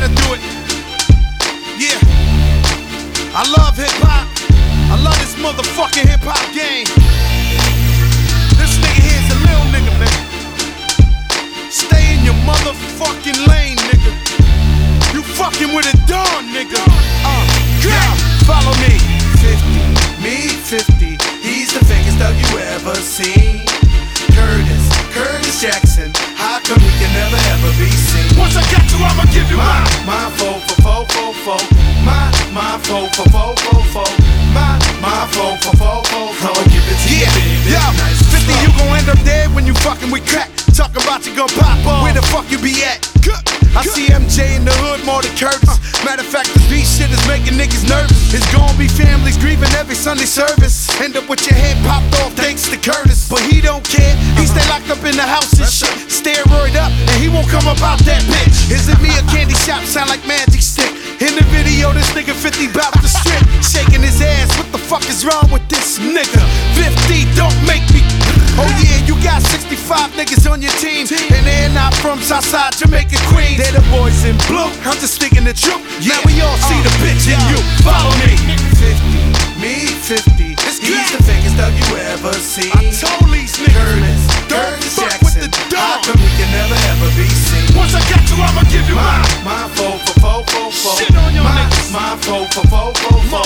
gotta do it. Yeah. I love hip-hop. I love this motherfucking hip-hop game. This nigga here's a little nigga, man. Stay in your motherfucking lane, nigga. You fucking with a dawn, nigga. Yeah, follow me. 50, me 50. He's the fakest thug you ever seen. Curtis Jackson. How come he can never ever be seen? Once I got you, I'ma give you mine. My foe for foe for foe. My foe for foe for foe. My foe for foe for foe. I'ma give it to you, baby. Yo, Nice 50, you gon' end up dead when you fucking with crack. Talking about you gon' pop off. Where the fuck you be at? I see MJ in the hood more than Curtis. Matter of fact, this beat shit is making niggas nervous. It's gon' be families grieving every Sunday service. End up with your head popped off thanks to Curtis. But he don't care, he stay locked up in the house and shit. Steroid up, and he won't come up out that bitch. Is it me or candy shop sound like magic stick? In the video, this nigga 50 bout to strip, shaking his ass. What the fuck is wrong with this nigga? 50, don't make me. Oh yeah, you got 65 niggas on your team, and they're not from Southside Jamaica, Queens. They're the boys in blue. I'm just speaking the truth. Now we all see the bitch in you. Follow me. 50, me 50. He's the fakest thug you ever seen. I told these niggas, Curtis fuck Jackson. with the How dog. come he can never ever be seen? Once I got you, I'ma give you mine. My foe for foe for foe. Shit on your niggas. My foe for foe for foe.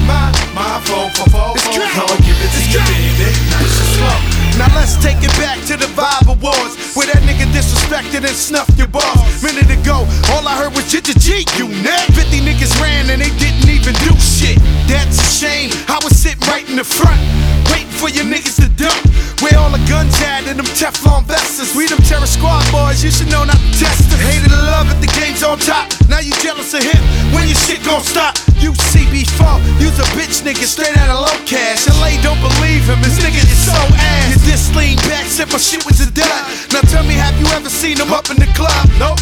My foe for foe It's for crack. foe. I'ma give it to It's you, crack. baby. Nice and slow. Now let's take it back to the Vibe Awards, where that nigga disrespected and snuffed your balls. Minute ago, all I heard was G, you net. 50 niggas ran and they didn't even do shit. That's a shame. I was sitting right in the front, waiting for your niggas to dump. Where all the guns at and them Teflon vests. We them terror squad boys, you should know not to test us. Hated to love it, the game's on top. Now you jealous of him, when your shit gon' stop? You CB4, you's a bitch nigga straight out of low cash. LA don't believe him, this nigga is so ass. You just lean back, said my shit was a dud. Now tell me, have you ever seen him up in the club? Nope,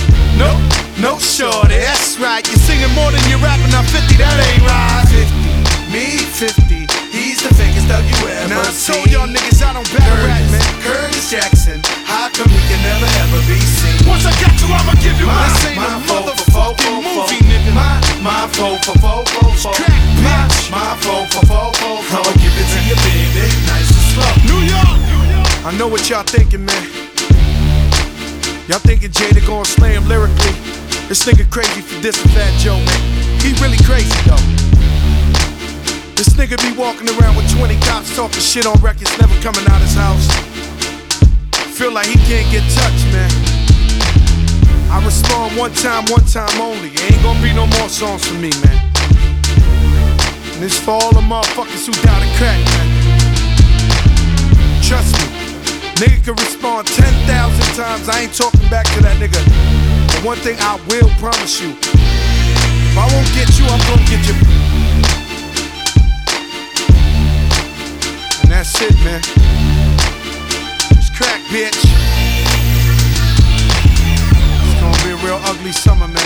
no shorty. That's right, you're singing more than you're rapping. Now 50, that ain't right. 50, me 50. He's the fakest thug you ever Now I seen. told y'all niggas I don't battle rap, man. Curtis Jackson. How come he can never ever be seen? Once I got you, I'ma give you mine. This ain't a foe for foe motherfucking for movie, nigga. My foe for foe for foe. Crack, bitch. My foe for foe for foe. I'ma give it to you, baby. Nice and slow. New York. I know what y'all thinking, man. Y'all thinking Jada gon' slay him lyrically. This nigga crazy for dissing Fat Joe, man. He really crazy though. This nigga be walking around with 20 cops talking shit on records, never coming out his house. Feel like he can't get touched, man. I respond one time only. Ain't gonna be no more songs for me, man. And it's for all the motherfuckers who down the crack, man. Trust me, nigga can respond 10,000 times. I ain't talking back to that nigga. But one thing I will promise you, if I won't get you, I'm gonna get you. And that's it, man. It's crack, bitch. It's gonna be a real ugly summer, man.